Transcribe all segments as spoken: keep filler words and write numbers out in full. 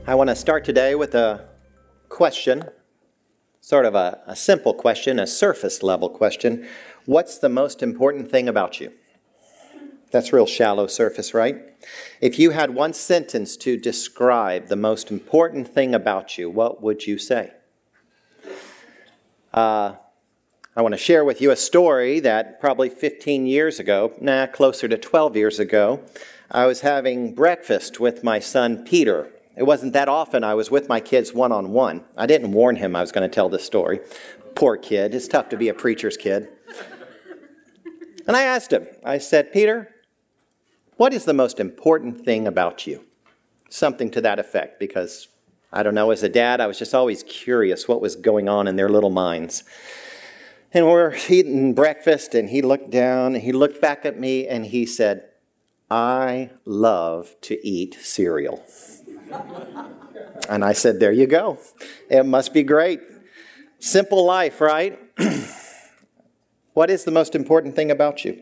I want to start today with a question, sort of a, a simple question, a surface level question. What's the most important thing about you? That's real shallow surface, right? If you had one sentence to describe the most important thing about you, what would you say? Uh, I want to share with you a story that probably fifteen years ago, nah, closer to twelve years ago, I was having breakfast with my son Peter. It wasn't that often I was with my kids one-on-one. I didn't warn him I was going to tell this story. Poor kid. It's tough to be a preacher's kid. And I asked him, I said, Peter, what is the most important thing about you? Something to that effect, because, I don't know, as a dad, I was just always curious what was going on in their little minds. And we're eating breakfast, and he looked down, and he looked back at me, and he said, I love to eat cereal. And I said, there you go. It must be great. Simple life, right? What is the most important thing about you?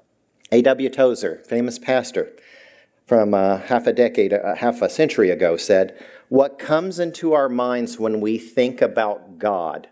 A W Tozer, famous pastor from uh, half a decade, uh, half a century ago, said, what comes into our minds when we think about God,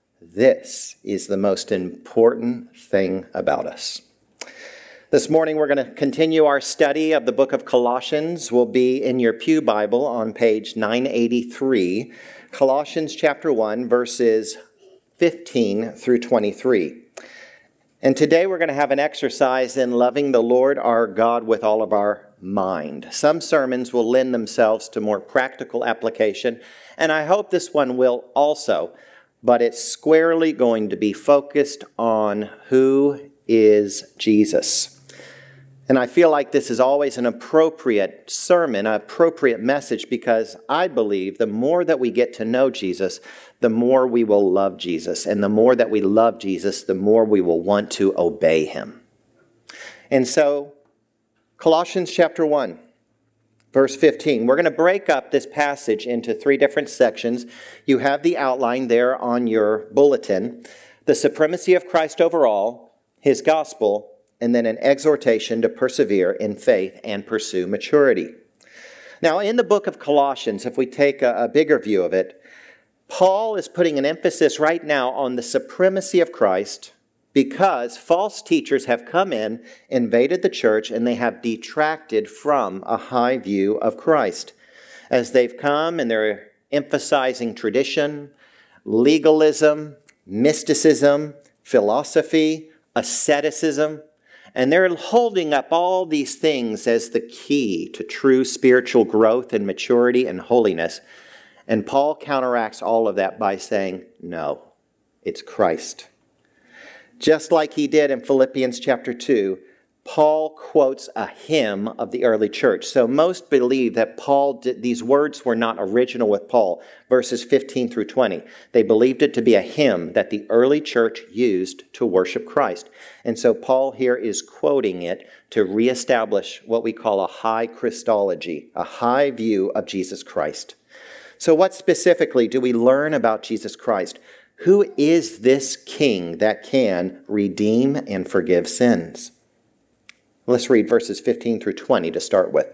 this is the most important thing about us. This morning we're going to continue our study of the book of Colossians. We'll be in your pew Bible on page nine eighty-three, Colossians chapter one, verses fifteen through twenty-three. And today we're going to have an exercise in loving the Lord our God with all of our mind. Some sermons will lend themselves to more practical application, and I hope this one will also, but it's squarely going to be focused on who is Jesus. And I feel like this is always an appropriate sermon, an appropriate message, because I believe the more that we get to know Jesus, the more we will love Jesus. And the more that we love Jesus, the more we will want to obey him. And so, Colossians chapter one, verse fifteen. We're going to break up this passage into three different sections. You have the outline there on your bulletin. The supremacy of Christ over all, his gospel, and then an exhortation to persevere in faith and pursue maturity. Now, in the book of Colossians, if we take a, a bigger view of it, Paul is putting an emphasis right now on the supremacy of Christ because false teachers have come in, invaded the church, and they have detracted from a high view of Christ. As they've come and they're emphasizing tradition, legalism, mysticism, philosophy, asceticism, and they're holding up all these things as the key to true spiritual growth and maturity and holiness. And Paul counteracts all of that by saying, no, it's Christ. Just like he did in Philippians chapter two, Paul quotes a hymn of the early church. So most believe that Paul did, these words were not original with Paul, verses fifteen through twenty. They believed it to be a hymn that the early church used to worship Christ. And so Paul here is quoting it to reestablish what we call a high Christology, a high view of Jesus Christ. So what specifically do we learn about Jesus Christ? Who is this king that can redeem and forgive sins? Let's read verses fifteen through twenty to start with.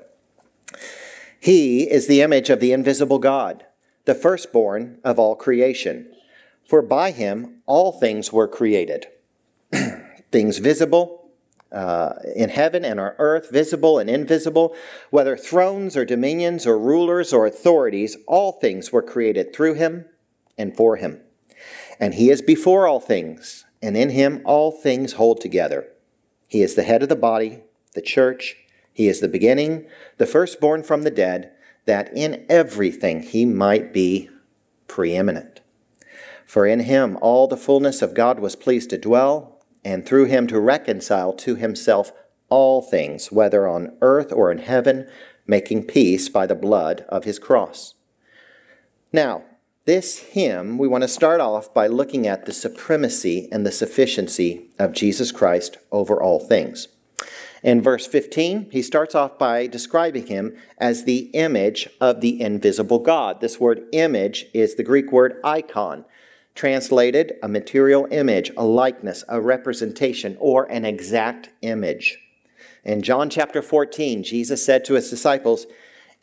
He is the image of the invisible God, the firstborn of all creation. For by him all things were created, things visible uh, in heaven and on earth, visible and invisible, whether thrones or dominions or rulers or authorities, all things were created through him and for him. And he is before all things, and in him all things hold together. He is the head of the body, the church. He is the beginning, the firstborn from the dead, that in everything he might be preeminent. For in him all the fullness of God was pleased to dwell, and through him to reconcile to himself all things, whether on earth or in heaven, making peace by the blood of his cross. Now, this hymn, we want to start off by looking at the supremacy and the sufficiency of Jesus Christ over all things. In verse fifteen, he starts off by describing him as the image of the invisible God. This word image is the Greek word icon, translated a material image, a likeness, a representation, or an exact image. In John chapter fourteen, Jesus said to his disciples,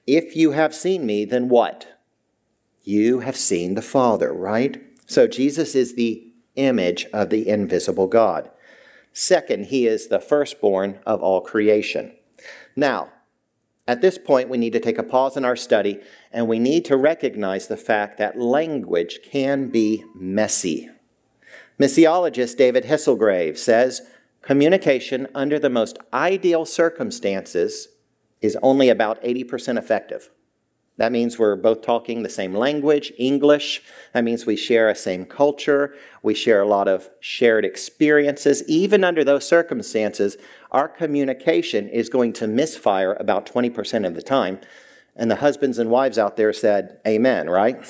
if you have seen me, then what? You have seen the Father, right? So Jesus is the image of the invisible God. Second, he is the firstborn of all creation. Now, at this point, we need to take a pause in our study, and we need to recognize the fact that language can be messy. Missiologist David Hesselgrave says, communication under the most ideal circumstances is only about eighty percent effective. That means we're both talking the same language, English. That means we share a same culture. We share a lot of shared experiences. Even under those circumstances, our communication is going to misfire about twenty percent of the time. And the husbands and wives out there said, amen, right?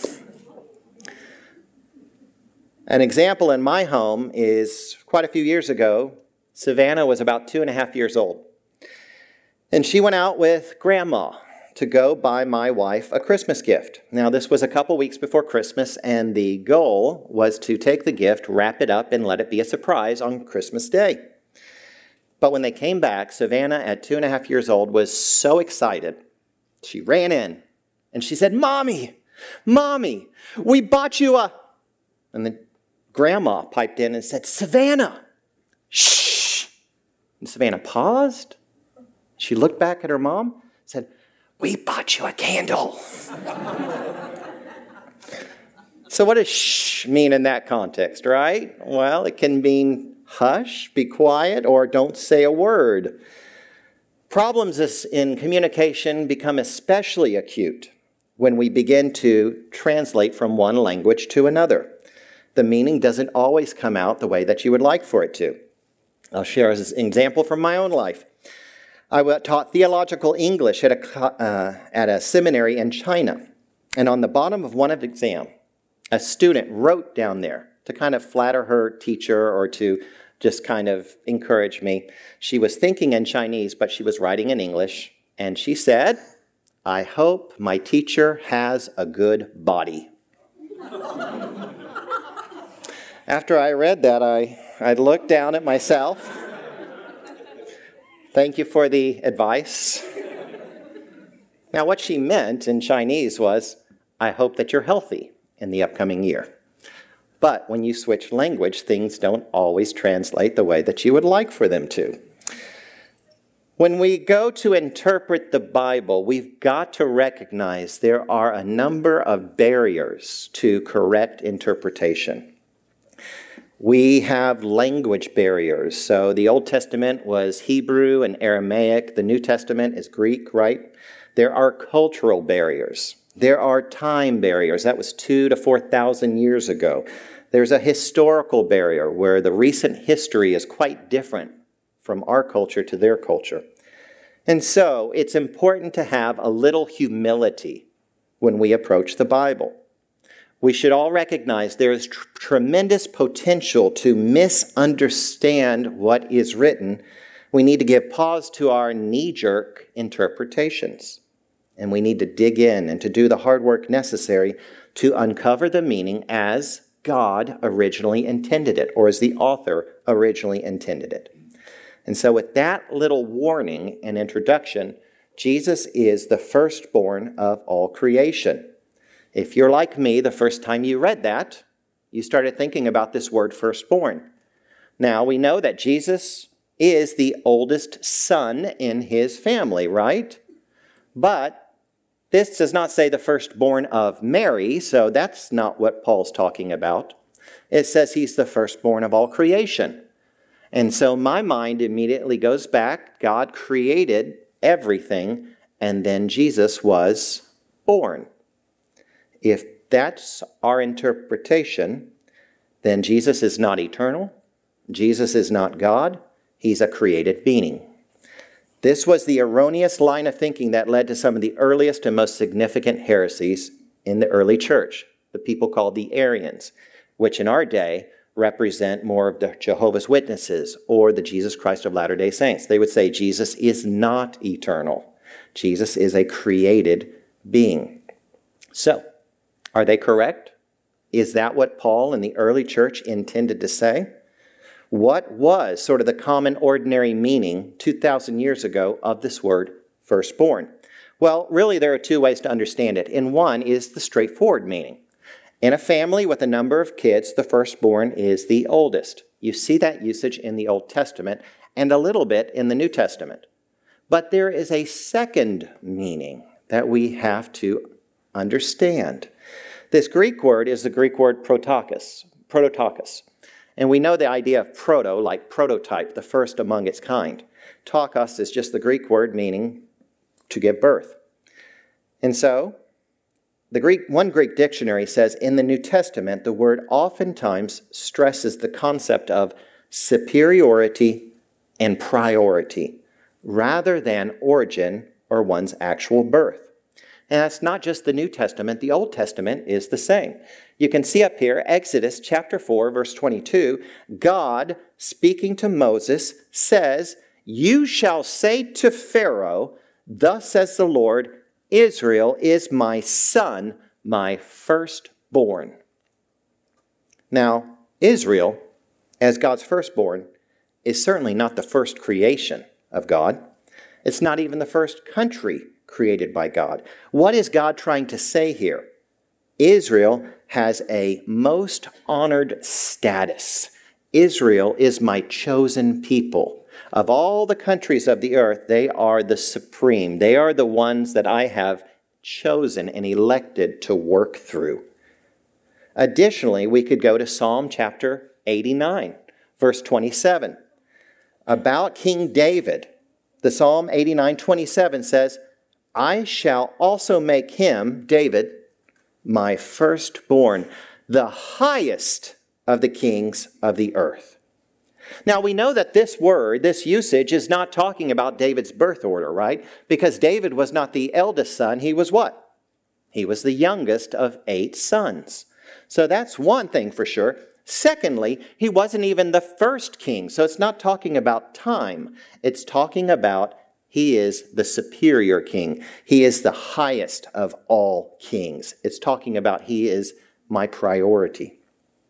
An example in my home is quite a few years ago, Savannah was about two and a half years old. And she went out with Grandma to go buy my wife a Christmas gift. Now, this was a couple weeks before Christmas, and the goal was to take the gift, wrap it up, and let it be a surprise on Christmas Day. But when they came back, Savannah, at two and a half years old, was so excited. She ran in, and she said, Mommy, Mommy, we bought you a... And then Grandma piped in and said, Savannah, shh. And Savannah paused. She looked back at her mom, said, we bought you a candle. So what does shh mean in that context, right? Well, it can mean hush, be quiet, or don't say a word. Problems in communication become especially acute when we begin to translate from one language to another. The meaning doesn't always come out the way that you would like for it to. I'll share as an example from my own life. I taught theological English at a, uh, at a seminary in China. And on the bottom of one of the exam, a student wrote down there to kind of flatter her teacher or to just kind of encourage me. She was thinking in Chinese, but she was writing in English. And she said, I hope my teacher has a good body. After I read that, I, I looked down at myself. Thank you for the advice. Now, what she meant in Chinese was, I hope that you're healthy in the upcoming year. But when you switch language, things don't always translate the way that you would like for them to. When we go to interpret the Bible, we've got to recognize there are a number of barriers to correct interpretation. We have language barriers. So the Old Testament was Hebrew and Aramaic. The New Testament is Greek, right? There are cultural barriers. There are time barriers. That was two to four thousand years ago. There's a historical barrier where the recent history is quite different from our culture to their culture. And so it's important to have a little humility when we approach the Bible. We should all recognize there is tr- tremendous potential to misunderstand what is written. We need to give pause to our knee-jerk interpretations. And we need to dig in and to do the hard work necessary to uncover the meaning as God originally intended it, or as the author originally intended it. And so with that little warning and introduction, Jesus is the firstborn of all creation. If you're like me, the first time you read that, you started thinking about this word firstborn. Now, we know that Jesus is the oldest son in his family, right? But this does not say the firstborn of Mary, so that's not what Paul's talking about. It says he's the firstborn of all creation. And so my mind immediately goes back. God created everything, and then Jesus was born. If that's our interpretation, then Jesus is not eternal. Jesus is not God. He's a created being. This was the erroneous line of thinking that led to some of the earliest and most significant heresies in the early church, the people called the Arians, which in our day represent more of the Jehovah's Witnesses or the Jesus Christ of Latter-day Saints. They would say Jesus is not eternal. Jesus is a created being. So, are they correct? Is that what Paul and the early church intended to say? What was sort of the common ordinary meaning two thousand years ago of this word firstborn? Well, really, there are two ways to understand it. And one is the straightforward meaning. In a family with a number of kids, the firstborn is the oldest. You see that usage in the Old Testament and a little bit in the New Testament. But there is a second meaning that we have to understand. This Greek word is the Greek word protokos, prototokos. And we know the idea of proto, like prototype, the first among its kind. Tokos is just the Greek word meaning to give birth. And so, the Greek, one Greek dictionary says in the New Testament, the word oftentimes stresses the concept of superiority and priority, rather than origin or one's actual birth. And that's not just the New Testament. The Old Testament is the same. You can see up here, Exodus chapter four, verse twenty-two, God, speaking to Moses, says, "You shall say to Pharaoh, 'Thus says the Lord, Israel is my son, my firstborn.'" Now, Israel, as God's firstborn, is certainly not the first creation of God. It's not even the first country created by God. What is God trying to say here? Israel has a most honored status. Israel is my chosen people. Of all the countries of the earth, they are the supreme. They are the ones that I have chosen and elected to work through. Additionally, we could go to Psalm chapter eighty-nine, verse twenty-seven. About King David, the Psalm eighty-nine twenty-seven says, "I shall also make him," David, "my firstborn, the highest of the kings of the earth." Now, we know that this word, this usage, is not talking about David's birth order, right? Because David was not the eldest son. He was what? He was the youngest of eight sons. So that's one thing for sure. Secondly, he wasn't even the first king. So it's not talking about time. It's talking about he is the superior king. He is the highest of all kings. It's talking about he is my priority.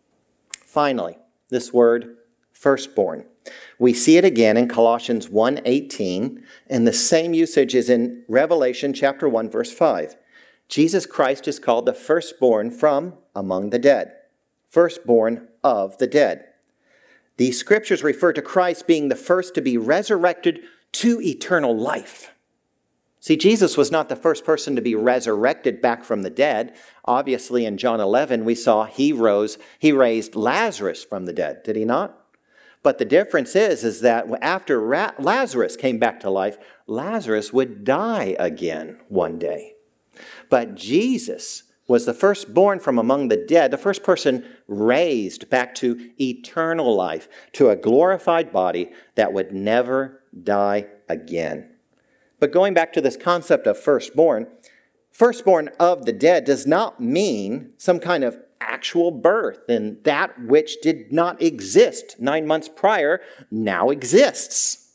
Finally, this word, firstborn. We see it again in Colossians one eighteen, and the same usage is in Revelation chapter one, verse five. Jesus Christ is called the firstborn from among the dead. Firstborn of the dead. These scriptures refer to Christ being the first to be resurrected to eternal life. See, Jesus was not the first person to be resurrected back from the dead. Obviously, in John eleven, we saw he rose, he raised Lazarus from the dead, did he not? But the difference is, is that after Ra- Lazarus came back to life, Lazarus would die again one day. But Jesus was the firstborn from among the dead, the first person raised back to eternal life, to a glorified body that would never die again. But going back to this concept of firstborn, firstborn of the dead does not mean some kind of actual birth, and that which did not exist nine months prior now exists.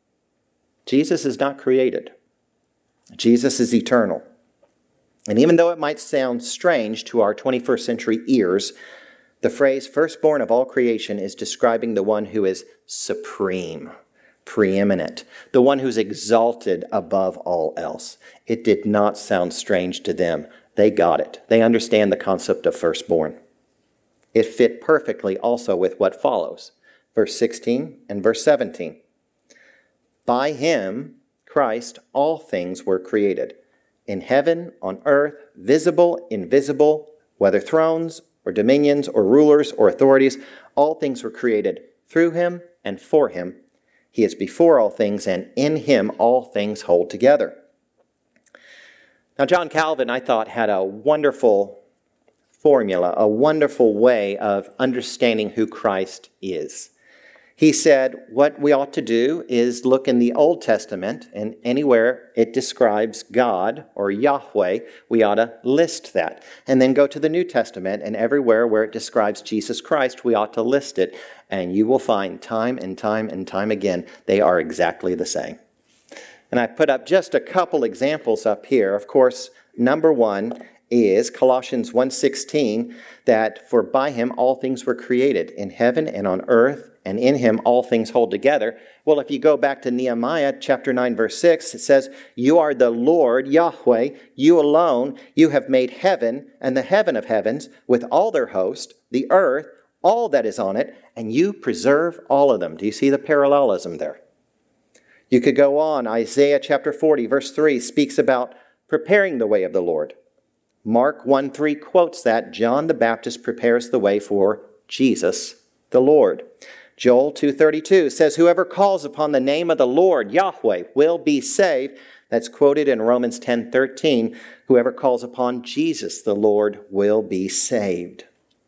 Jesus is not created. Jesus is eternal. And even though it might sound strange to our twenty-first century ears, the phrase firstborn of all creation is describing the one who is supreme, preeminent, the one who's exalted above all else. It did not sound strange to them. They got it. They understand the concept of firstborn. It fit perfectly also with what follows. Verse sixteen and verse seventeen. By him, Christ, all things were created, in heaven, on earth, visible, invisible, whether thrones or dominions or rulers or authorities, all things were created through him and for him. He is before all things, and in him all things hold together. Now, John Calvin, I thought, had a wonderful formula, a wonderful way of understanding who Christ is. He said what we ought to do is look in the Old Testament, and anywhere it describes God or Yahweh, we ought to list that. And then go to the New Testament, and everywhere where it describes Jesus Christ, we ought to list it. And you will find time and time and time again, they are exactly the same. And I put up just a couple examples up here. Of course, number one is Colossians one sixteen, that for by him all things were created in heaven and on earth and in him all things hold together. Well, if you go back to Nehemiah chapter nine, verse six, it says, you are the Lord, Yahweh, you alone, you have made heaven and the heaven of heavens with all their host, the earth, all that is on it, and you preserve all of them. Do you see the parallelism there? You could go on. Isaiah chapter forty, verse three speaks about preparing the way of the Lord. Mark one three quotes that. John the Baptist prepares the way for Jesus the Lord. Joel two thirty-two says, whoever calls upon the name of the Lord, Yahweh, will be saved. That's quoted in Romans ten thirteen. Whoever calls upon Jesus the Lord will be saved.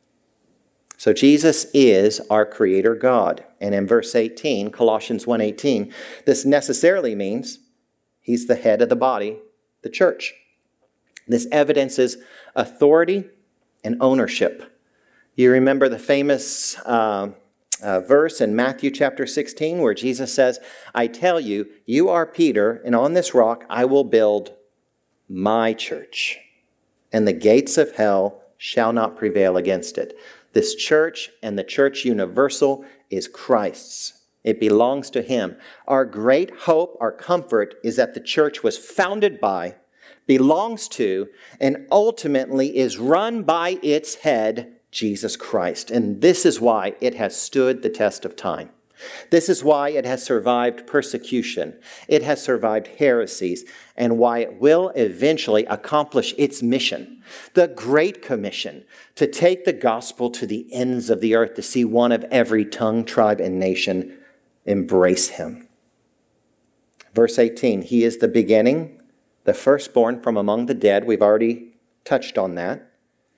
So Jesus is our Creator God. And in verse eighteen, Colossians one eighteen, this necessarily means he's the head of the body, the church. This evidences authority and ownership. You remember the famous uh, uh, verse in Matthew chapter sixteen where Jesus says, I tell you, you are Peter, and on this rock I will build my church, and the gates of hell shall not prevail against it. This church and the church universal is Christ's. It belongs to him. Our great hope, our comfort is that the church was founded by, belongs to, and ultimately is run by its head, Jesus Christ. And this is why it has stood the test of time. This is why it has survived persecution. It has survived heresies, and why it will eventually accomplish its mission, the Great Commission, to take the gospel to the ends of the earth, to see one of every tongue, tribe, and nation embrace him. Verse eighteen, he is the beginning, the firstborn from among the dead. We've already touched on that.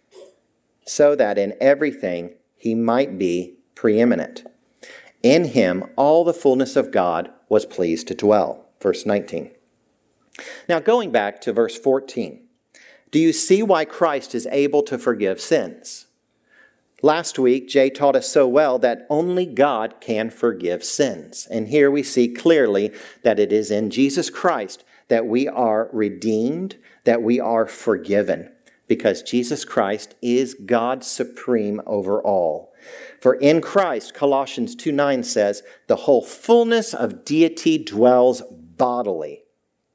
So that in everything he might be preeminent. In him all the fullness of God was pleased to dwell. Verse nineteen. Now going back to verse fourteen. Do you see why Christ is able to forgive sins? Last week, Jay taught us so well that only God can forgive sins. And here we see clearly that it is in Jesus Christ that we are redeemed, that we are forgiven, because Jesus Christ is God supreme over all. For in Christ, Colossians two nine says, the whole fullness of deity dwells bodily.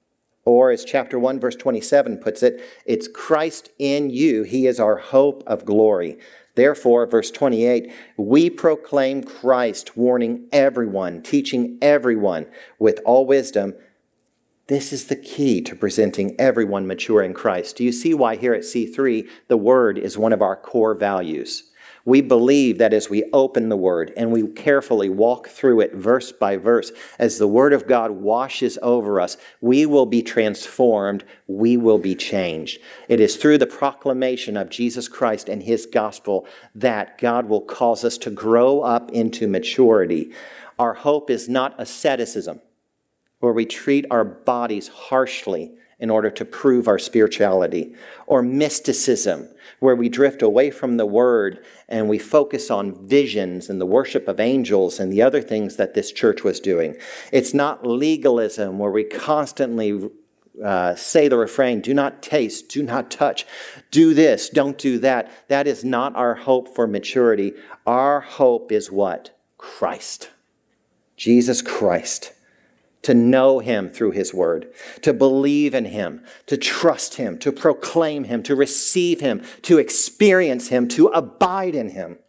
Or as chapter one, verse twenty-seven puts it, it's Christ in you. He is our hope of glory. Therefore, verse twenty-eight, we proclaim Christ, warning everyone, teaching everyone with all wisdom. This is the key to presenting everyone mature in Christ. Do you see why here at C three, the Word is one of our core values? We believe that as we open the Word and we carefully walk through it verse by verse, as the Word of God washes over us, we will be transformed, we will be changed. It is through the proclamation of Jesus Christ and His gospel that God will cause us to grow up into maturity. Our hope is not asceticism, where we treat our bodies harshly in order to prove our spirituality, or mysticism, where we drift away from the Word and we focus on visions and the worship of angels and the other things that this church was doing. It's not legalism, where we constantly uh, say the refrain, do not taste, do not touch, do this, don't do that. That is not our hope for maturity. Our hope is what? Christ. Jesus Christ. To know Him through His Word, to believe in Him, to trust Him, to proclaim Him, to receive Him, to experience Him, to abide in Him.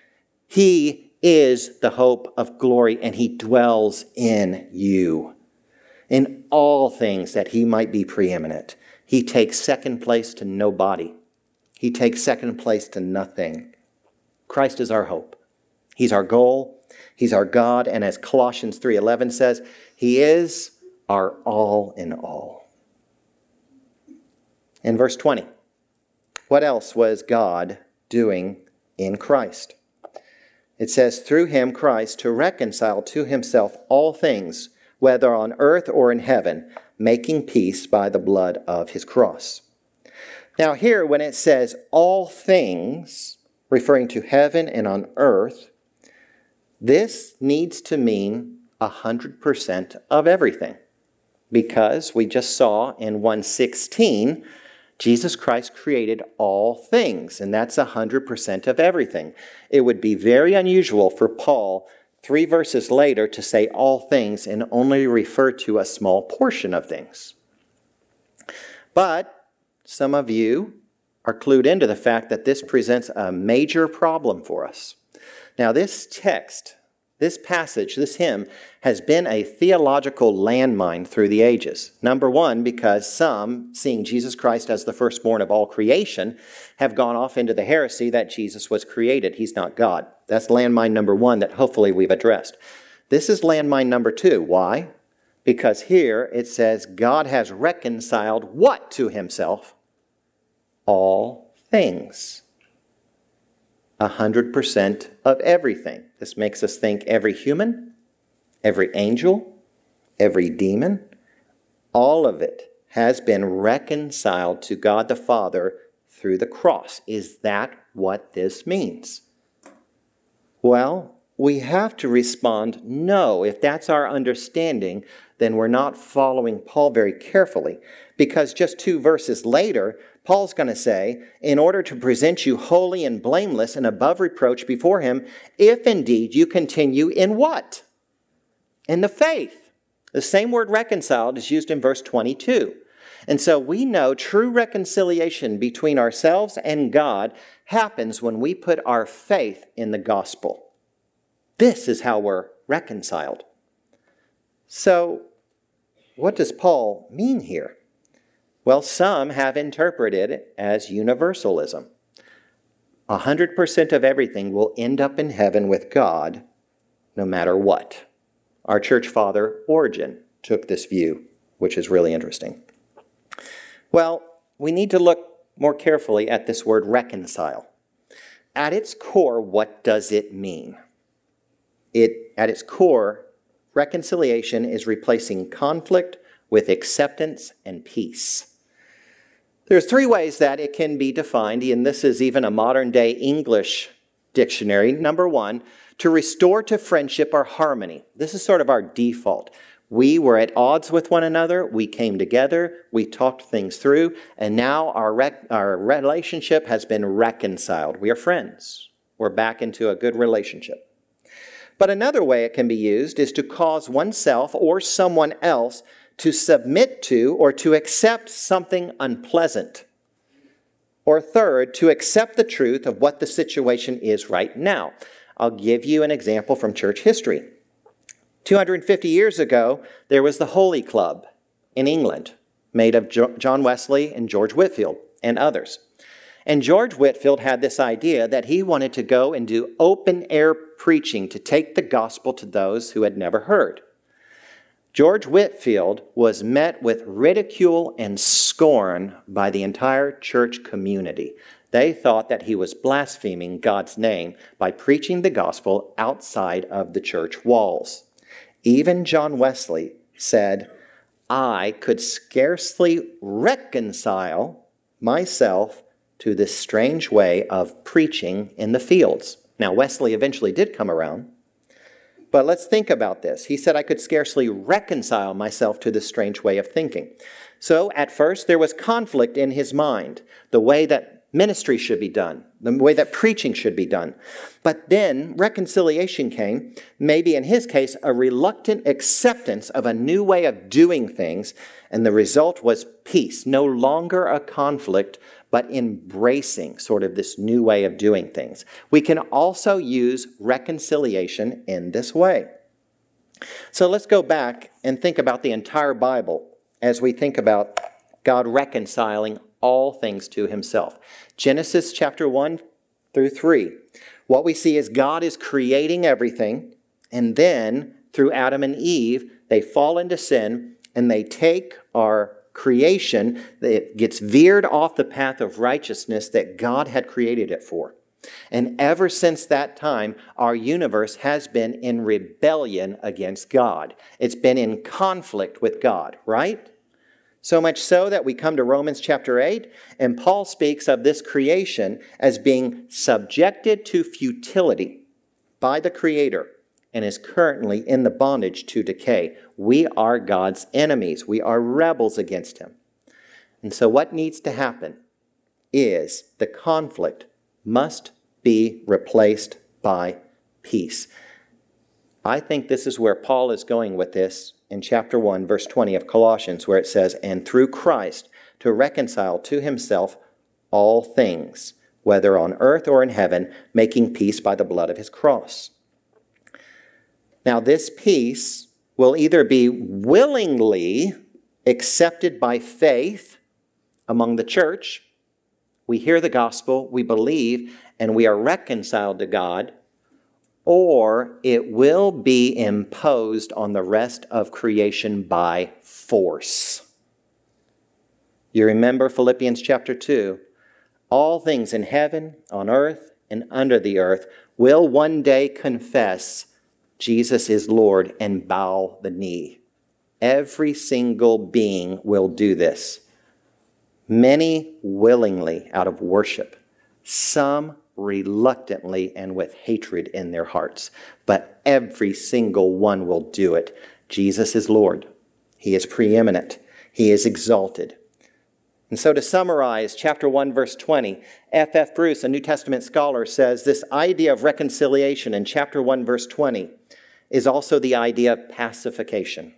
He is the hope of glory, and He dwells in you. In all things that He might be preeminent. He takes second place to nobody. He takes second place to nothing. Christ is our hope. He's our goal. He's our God. And as Colossians three eleven says, He is our all in all. In verse twenty, what else was God doing in Christ? It says, through Him, Christ, to reconcile to Himself all things, whether on earth or in heaven, making peace by the blood of His cross. Now here, when it says all things, referring to heaven and on earth, this needs to mean one hundred percent of everything. Because we just saw in one sixteen, Jesus Christ created all things, and that's one hundred percent of everything. It would be very unusual for Paul, three verses later to say all things and only refer to a small portion of things. But some of you are clued into the fact that this presents a major problem for us. Now, this text, this passage, this hymn, has been a theological landmine through the ages. Number one, because some, seeing Jesus Christ as the firstborn of all creation, have gone off into the heresy that Jesus was created. He's not God. That's landmine number one that hopefully we've addressed. This is landmine number two. Why? Because here it says God has reconciled what to himself? All things. A hundred percent of everything. This makes us think every human, every angel, every demon, all of it has been reconciled to God the Father through the cross. Is that what this means? Well, we have to respond no. If that's our understanding, then we're not following Paul very carefully. Because just two verses later, Paul's going to say, in order to present you holy and blameless and above reproach before him, if indeed you continue in what? In the faith. The same word reconciled is used in verse twenty-two. And so we know true reconciliation between ourselves and God happens when we put our faith in the gospel. This is how we're reconciled. So, what does Paul mean here? Well, some have interpreted it as universalism. A hundred percent of everything will end up in heaven with God, no matter what. Our church father, Origen, took this view, which is really interesting. Well, we need to look more carefully at this word reconcile. At its core, what does it mean? It, at its core, reconciliation is replacing conflict with acceptance and peace. There's three ways that it can be defined, and this is even a modern-day English dictionary. Number one, to restore to friendship or harmony. This is sort of our default. We were at odds with one another. We came together. We talked things through. And now our, rec- our relationship has been reconciled. We are friends. We're back into a good relationship. But another way it can be used is to cause oneself or someone else to submit to or to accept something unpleasant. Or third, to accept the truth of what the situation is right now. I'll give you an example from church history. two hundred fifty years ago, there was the Holy Club in England, made of John Wesley and George Whitefield and others. And George Whitefield had this idea that he wanted to go and do open-air preaching to take the gospel to those who had never heard. George Whitefield was met with ridicule and scorn by the entire church community. They thought that he was blaspheming God's name by preaching the gospel outside of the church walls. Even John Wesley said, I could scarcely reconcile myself to this strange way of preaching in the fields. Now, Wesley eventually did come around, but let's think about this. He said, I could scarcely reconcile myself to this strange way of thinking. So, at first, there was conflict in his mind, the way that ministry should be done, the way that preaching should be done. But then reconciliation came, maybe in his case, a reluctant acceptance of a new way of doing things, and the result was peace, no longer a conflict, but embracing sort of this new way of doing things. We can also use reconciliation in this way. So let's go back and think about the entire Bible as we think about God reconciling all things to himself. Genesis chapter one through three. What we see is God is creating everything, and then through Adam and Eve, they fall into sin, and they take our creation, it gets veered off the path of righteousness that God had created it for. And ever since that time, our universe has been in rebellion against God. It's been in conflict with God, right? So much so that we come to Romans chapter eight, and Paul speaks of this creation as being subjected to futility by the Creator and is currently in the bondage to decay. We are God's enemies. We are rebels against him. And so what needs to happen is the conflict must be replaced by peace. I think this is where Paul is going with this in chapter one, verse twenty of Colossians, where it says, "And through Christ to reconcile to himself all things, whether on earth or in heaven, making peace by the blood of his cross." Now, this peace will either be willingly accepted by faith among the church. We hear the gospel, we believe, and we are reconciled to God, or it will be imposed on the rest of creation by force. You remember Philippians chapter two. All things in heaven, on earth, and under the earth will one day confess Jesus is Lord and bow the knee. Every single being will do this. Many willingly out of worship, some reluctantly and with hatred in their hearts. But every single one will do it. Jesus is Lord. He is preeminent. He is exalted. And so to summarize chapter one, verse twenty, F F Bruce, a New Testament scholar, says this idea of reconciliation in chapter one, verse twenty is also the idea of pacification,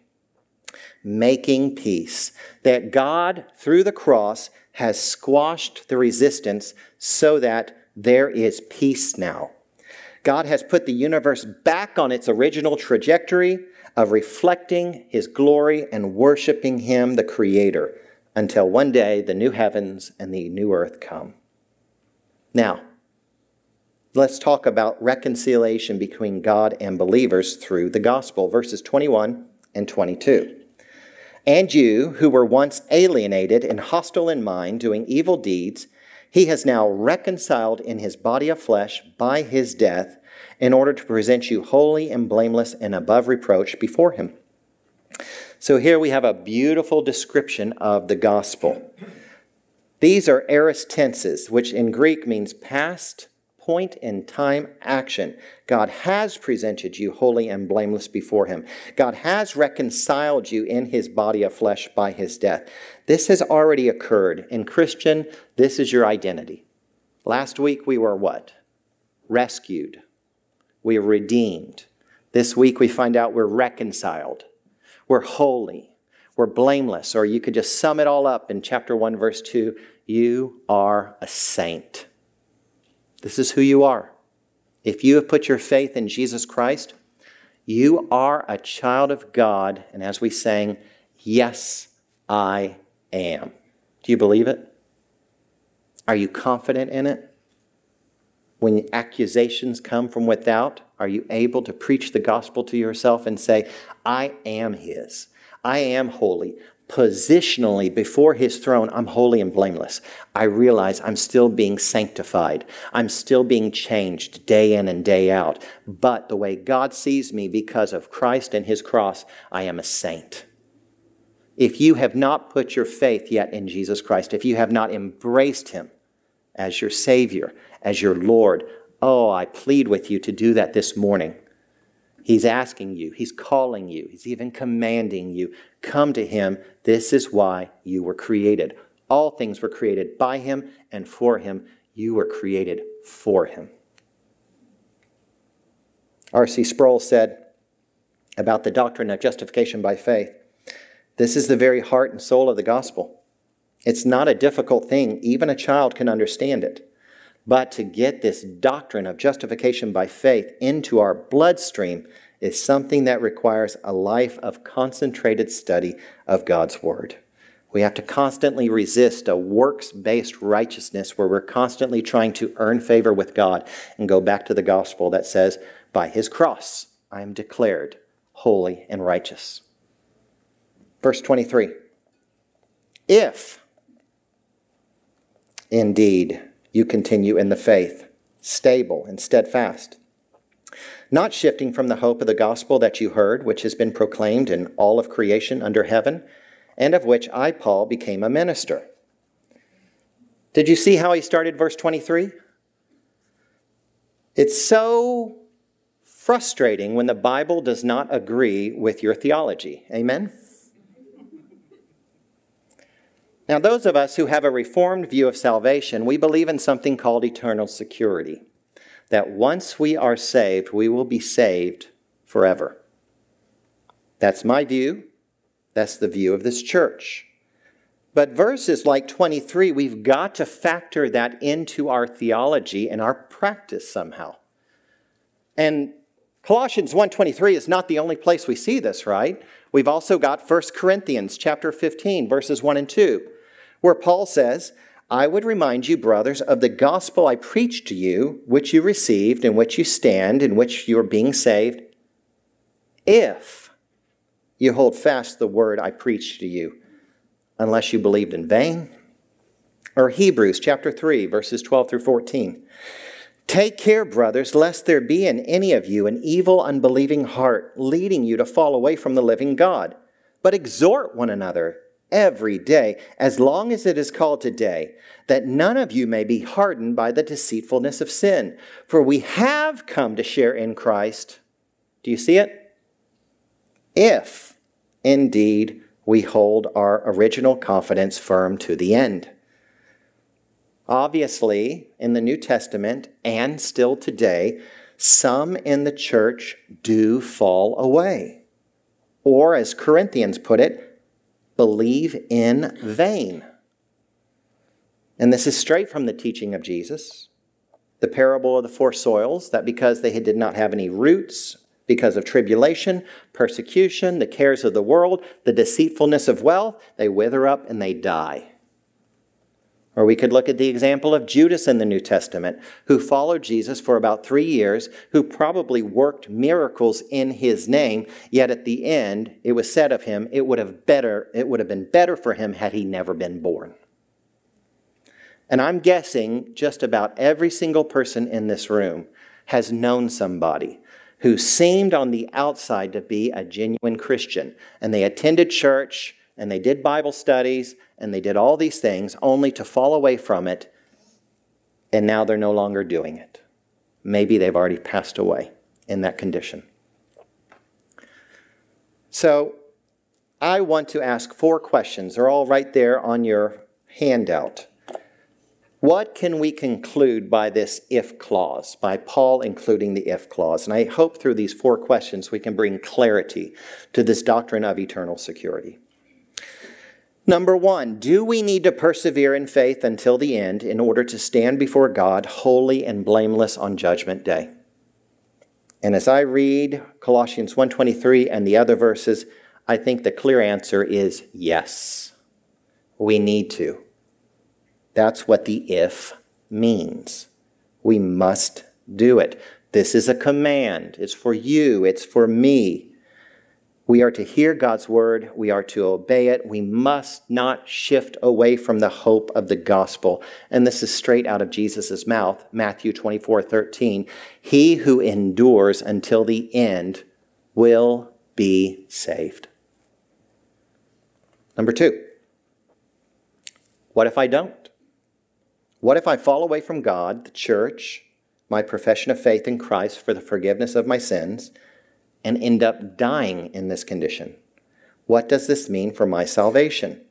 making peace, that God, through the cross, has squashed the resistance so that there is peace now. God has put the universe back on its original trajectory of reflecting his glory and worshiping him, the Creator, until one day the new heavens and the new earth come. Now, let's talk about reconciliation between God and believers through the gospel, verses twenty-one and twenty-two. "And you, who were once alienated and hostile in mind, doing evil deeds, he has now reconciled in his body of flesh by his death, in order to present you holy and blameless and above reproach before him." So here we have a beautiful description of the gospel. These are aorist tenses, which in Greek means past, point in time action. God has presented you holy and blameless before him. God has reconciled you in his body of flesh by his death. This has already occurred. In Christian, this is your identity. Last week we were what? Rescued. We were redeemed. This week we find out we're reconciled. We're holy. We're blameless. Or you could just sum it all up in chapter one, verse two. You are a saint. This is who you are. If you have put your faith in Jesus Christ, you are a child of God. And as we sang, yes, I am. Do you believe it? Are you confident in it? When accusations come from without, are you able to preach the gospel to yourself and say, I am his. I am holy. Positionally, before his throne, I'm holy and blameless. I realize I'm still being sanctified. I'm still being changed day in and day out. But the way God sees me because of Christ and his cross, I am a saint. If you have not put your faith yet in Jesus Christ, if you have not embraced him as your Savior, as your Lord, oh, I plead with you to do that this morning. He's asking you. He's calling you. He's even commanding you. Come to him. This is why you were created. All things were created by him and for him. You were created for him. R C Sproul said about the doctrine of justification by faith, this is the very heart and soul of the gospel. It's not a difficult thing. Even a child can understand it. But to get this doctrine of justification by faith into our bloodstream is something that requires a life of concentrated study of God's Word. We have to constantly resist a works-based righteousness where we're constantly trying to earn favor with God and go back to the gospel that says, by his cross, I am declared holy and righteous. Verse twenty-three, if indeed you continue in the faith, stable and steadfast, not shifting from the hope of the gospel that you heard, which has been proclaimed in all of creation under heaven, and of which I, Paul, became a minister. Did you see how he started verse twenty-three? It's so frustrating when the Bible does not agree with your theology. Amen? Now, those of us who have a reformed view of salvation, we believe in something called eternal security. That once we are saved, we will be saved forever. That's my view. That's the view of this church. But verses like twenty-three, we've got to factor that into our theology and our practice somehow. And Colossians one twenty-three is not the only place we see this, right? We've also got First Corinthians chapter fifteen, verses one and two, where Paul says, I would remind you, brothers, of the gospel I preached to you, which you received, in which you stand, in which you are being saved, if you hold fast the word I preached to you, unless you believed in vain. Or Hebrews chapter three, verses twelve through fourteen. Take care, brothers, lest there be in any of you an evil, unbelieving heart, leading you to fall away from the living God. But exhort one another every day, as long as it is called today, that none of you may be hardened by the deceitfulness of sin. For we have come to share in Christ. Do you see it? If, indeed, we hold our original confidence firm to the end. Obviously, in the New Testament, and still today, some in the church do fall away. Or, as Corinthians put it, believe in vain. And this is straight from the teaching of Jesus. The parable of the four soils, that because they did not have any roots, because of tribulation, persecution, the cares of the world, the deceitfulness of wealth, they wither up and they die. Or we could look at the example of Judas in the New Testament, who followed Jesus for about three years, who probably worked miracles in his name, yet at the end, it was said of him, it would have better, it would have been better for him had he never been born. And I'm guessing just about every single person in this room has known somebody who seemed on the outside to be a genuine Christian. And they attended church, and they did Bible studies, and they did all these things only to fall away from it, and now they're no longer doing it. Maybe they've already passed away in that condition. So I want to ask four questions. They're all right there on your handout. What can we conclude by this if clause, by Paul including the if clause? And I hope through these four questions we can bring clarity to this doctrine of eternal security. Number one, do we need to persevere in faith until the end in order to stand before God holy and blameless on Judgment Day? And as I read Colossians one twenty-three and the other verses, I think the clear answer is yes. We need to. That's what the if means. We must do it. This is a command. It's for you. It's for me. We are to hear God's word. We are to obey it. We must not shift away from the hope of the gospel. And this is straight out of Jesus' mouth, Matthew twenty-four thirteen. He who endures until the end will be saved. Number two, what if I don't? What if I fall away from God, the church, my profession of faith in Christ for the forgiveness of my sins, and end up dying in this condition? What does this mean for my salvation?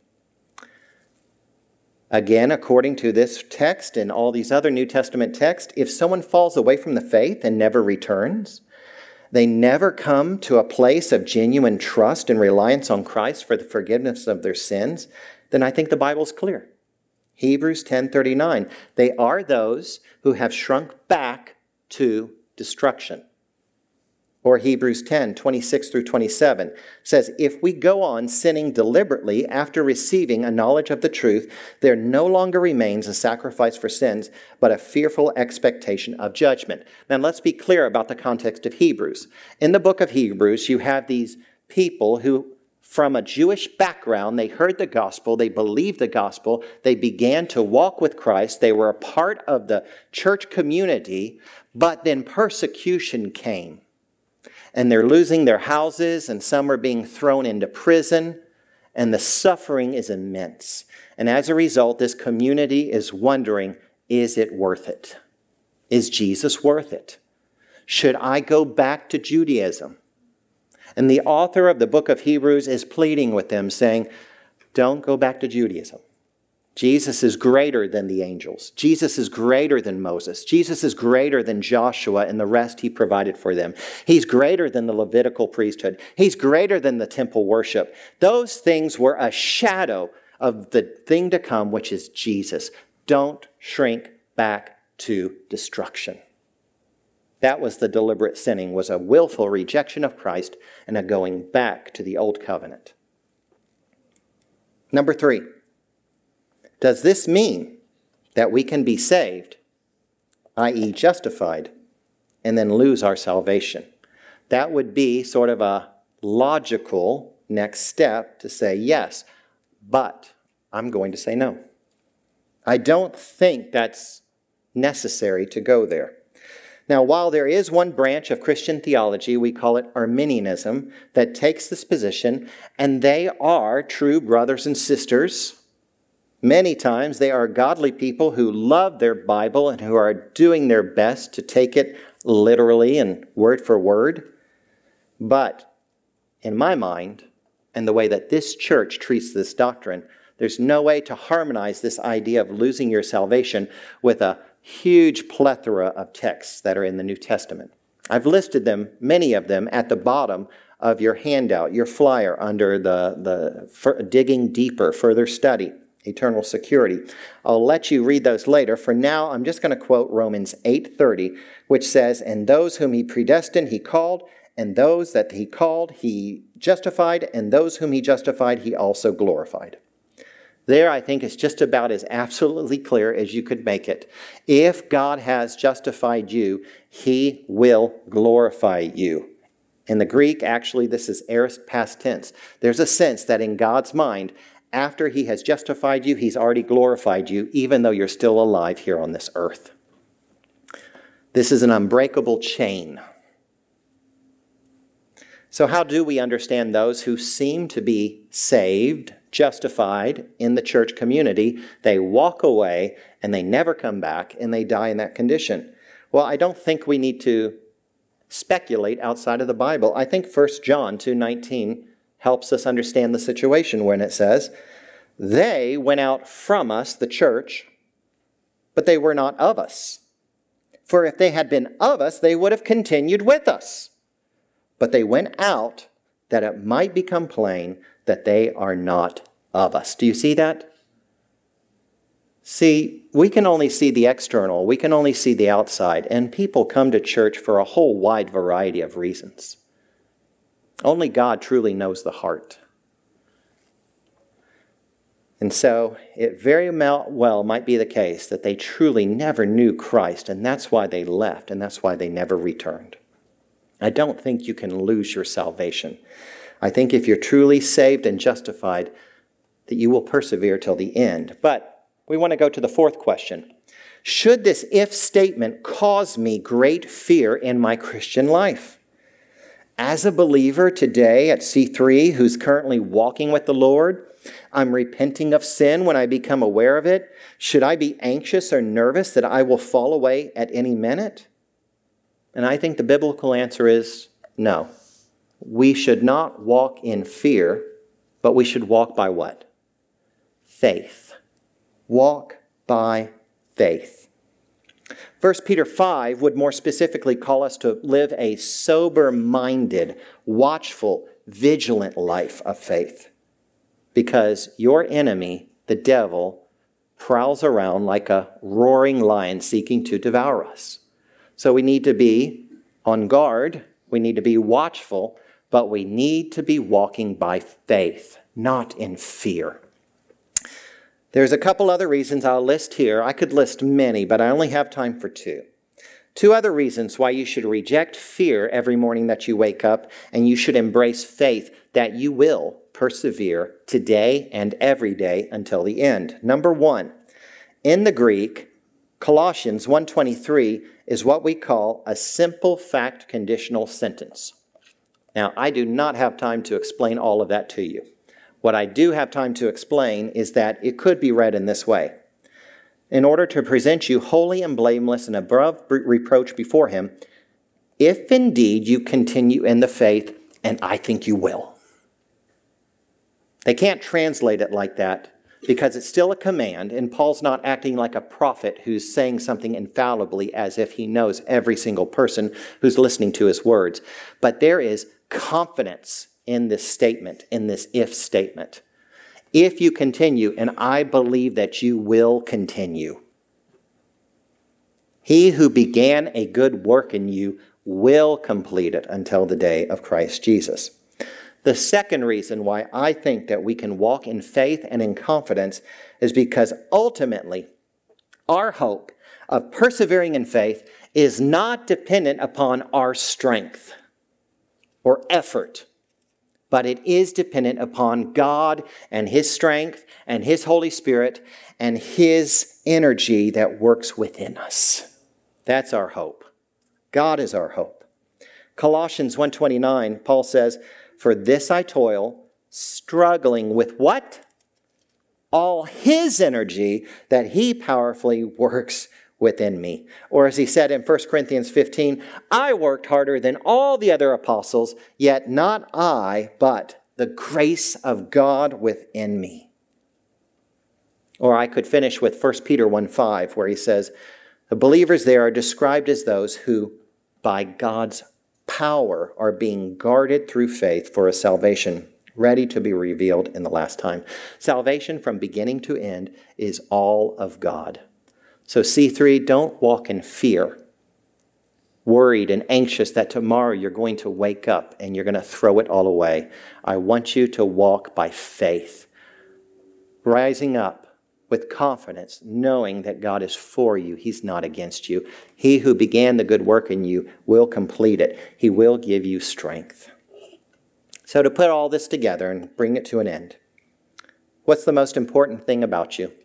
Again, according to this text and all these other New Testament texts, if someone falls away from the faith and never returns, they never come to a place of genuine trust and reliance on Christ for the forgiveness of their sins, then I think the Bible's clear. Hebrews ten thirty-nine, they are those who have shrunk back to destruction. Or Hebrews ten twenty-six through twenty-seven says, if we go on sinning deliberately after receiving a knowledge of the truth, there no longer remains a sacrifice for sins, but a fearful expectation of judgment. Now let's be clear about the context of Hebrews. In the book of Hebrews, you have these people who, from a Jewish background, they heard the gospel, they believed the gospel, they began to walk with Christ, they were a part of the church community, but then persecution came. And they're losing their houses, and some are being thrown into prison, and the suffering is immense. And as a result, this community is wondering, is it worth it? Is Jesus worth it? Should I go back to Judaism? And the author of the book of Hebrews is pleading with them, saying, don't go back to Judaism. Jesus is greater than the angels. Jesus is greater than Moses. Jesus is greater than Joshua and the rest he provided for them. He's greater than the Levitical priesthood. He's greater than the temple worship. Those things were a shadow of the thing to come, which is Jesus. Don't shrink back to destruction. That was the deliberate sinning, was a willful rejection of Christ and a going back to the old covenant. Number three. Does this mean that we can be saved, that is justified, and then lose our salvation? That would be sort of a logical next step to say yes, but I'm going to say no. I don't think that's necessary to go there. Now, while there is one branch of Christian theology, we call it Arminianism, that takes this position, and they are true brothers and sisters. Many times they are godly people who love their Bible and who are doing their best to take it literally and word for word. But in my mind, and the way that this church treats this doctrine, there's no way to harmonize this idea of losing your salvation with a huge plethora of texts that are in the New Testament. I've listed them, many of them, at the bottom of your handout, your flyer under the, the for, Digging Deeper, Further Study. Eternal security. I'll let you read those later. For now, I'm just going to quote Romans eight thirty, which says, "And those whom he predestined, he called, and those that he called, he justified, and those whom he justified, he also glorified." There, I think, is just about as absolutely clear as you could make it. If God has justified you, he will glorify you. In the Greek, actually, this is aorist past tense. There's a sense that in God's mind, after he has justified you, he's already glorified you, even though you're still alive here on this earth. This is an unbreakable chain. So how do we understand those who seem to be saved, justified in the church community? They walk away and they never come back and they die in that condition. Well, I don't think we need to speculate outside of the Bible. I think First John two nineteen helps us understand the situation when it says, "They went out from us," the church, "but they were not of us. For if they had been of us, they would have continued with us. But they went out that it might become plain that they are not of us." Do you see that? See, we can only see the external. We can only see the outside. And people come to church for a whole wide variety of reasons. Only God truly knows the heart. And so it very well might be the case that they truly never knew Christ, and that's why they left, and that's why they never returned. I don't think you can lose your salvation. I think if you're truly saved and justified, that you will persevere till the end. But we want to go to the fourth question. Should this if statement cause me great fear in my Christian life? As a believer today at C three who's currently walking with the Lord, I'm repenting of sin when I become aware of it. Should I be anxious or nervous that I will fall away at any minute? And I think the biblical answer is no. We should not walk in fear, but we should walk by what? Faith. Walk by faith. First Peter five would more specifically call us to live a sober-minded, watchful, vigilant life of faith. Because your enemy, the devil, prowls around like a roaring lion seeking to devour us. So we need to be on guard, we need to be watchful, but we need to be walking by faith, not in fear. There's a couple other reasons I'll list here. I could list many, but I only have time for two. Two other reasons why you should reject fear every morning that you wake up, and you should embrace faith that you will persevere today and every day until the end. Number one, in the Greek, Colossians one twenty-three is what we call a simple fact conditional sentence. Now, I do not have time to explain all of that to you. What I do have time to explain is that it could be read in this way. In order to present you holy and blameless and above reproach before him, if indeed you continue in the faith, and I think you will. They can't translate it like that, because it's still a command, and Paul's not acting like a prophet who's saying something infallibly as if he knows every single person who's listening to his words. But there is confidence in this statement, in this if statement. If you continue, and I believe that you will continue, he who began a good work in you will complete it until the day of Christ Jesus. The second reason why I think that we can walk in faith and in confidence is because ultimately our hope of persevering in faith is not dependent upon our strength or effort, but it is dependent upon God and His strength and His Holy Spirit and His energy that works within us. That's our hope. God is our hope. Colossians one twenty-nine, Paul says, "For this I toil, struggling with" what? "All His energy that He powerfully works within me." Or as he said in First Corinthians fifteen, "I worked harder than all the other apostles, yet not I, but the grace of God within me." Or I could finish with First Peter one five, where he says, "The believers there are described as those who, by God's power, are being guarded through faith for a salvation ready to be revealed in the last time." Salvation from beginning to end is all of God. So C three, don't walk in fear, worried and anxious that tomorrow you're going to wake up and you're going to throw it all away. I want you to walk by faith, rising up with confidence, knowing that God is for you. He's not against you. He who began the good work in you will complete it. He will give you strength. So to put all this together and bring it to an end, what's the most important thing about you?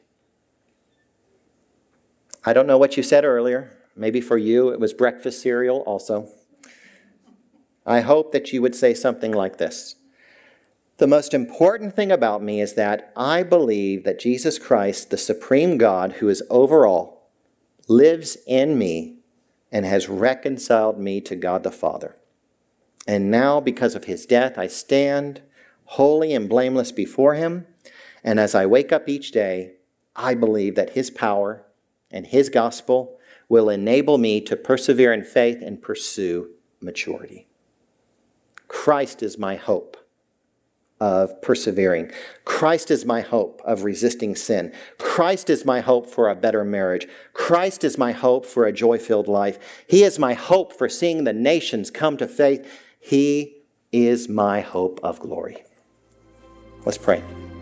I don't know what you said earlier. Maybe for you it was breakfast cereal also. I hope that you would say something like this: "The most important thing about me is that I believe that Jesus Christ, the supreme God who is over all, lives in me and has reconciled me to God the Father. And now, because of His death, I stand holy and blameless before Him. And as I wake up each day, I believe that His power and His gospel will enable me to persevere in faith and pursue maturity. Christ is my hope of persevering. Christ is my hope of resisting sin. Christ is my hope for a better marriage. Christ is my hope for a joy-filled life. He is my hope for seeing the nations come to faith. He is my hope of glory." Let's pray.